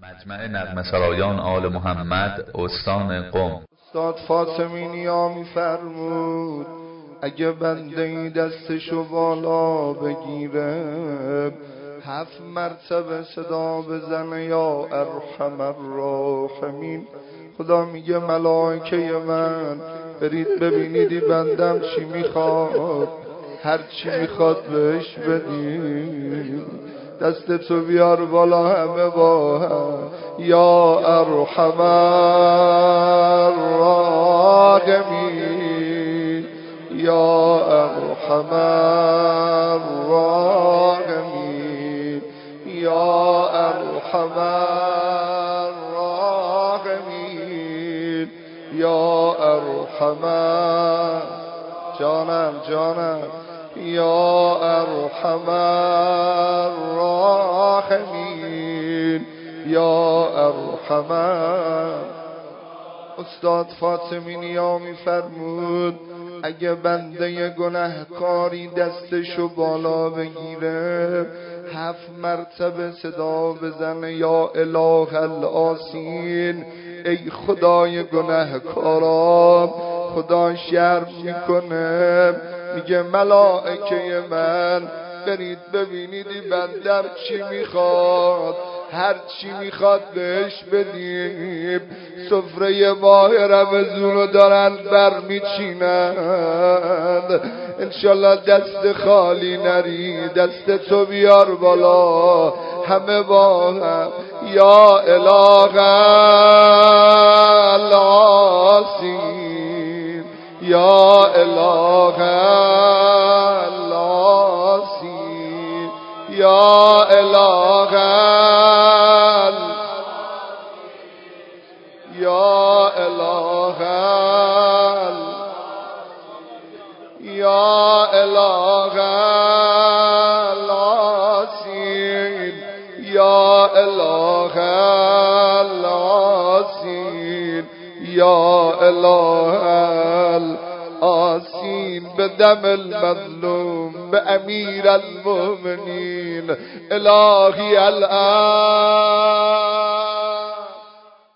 مجمع نغمه سرایان آل محمد استان قم. استاد فاطمی می‌فرمود اگه بنده دستشو بالا بگیره 7 مرتبه صدا بزنه یا ارحم الراحمین. خدا میگه ملائکه من برید ببینید بندم چی میخواد، هر چی میخواد بهش بدید. دستتو بیار بالا همه با هم. یا ارحم الراحمین، یا ارحم الراحمین، یا ارحم الراحمین، یا ارحم جانم یا ارحم الراحمین، یا ارحم. استاد فاطمی می‌فرمود اگه بنده گناهکاری دستشو بالا بگیره 7 مرتبه صدا بزنه یا اله الآسین، ای خدای گناهکارام. خدا شرم میکنه میگه ملائکه من برید ببینید بندم چی میخواد، هر چی میخواد بهش بدیم. سفره ماه رمضان رو دارن برمیچینن، انشالله دست خالی نری. دست تو بیار بالا همه با هم. یا اله الآسین، یا اله الآسین، یا اله یا اله یا اله الآسین، یا اله الآسین، یا اله الآسین. به دم المظلوم، به امیر المؤمنین الهی الان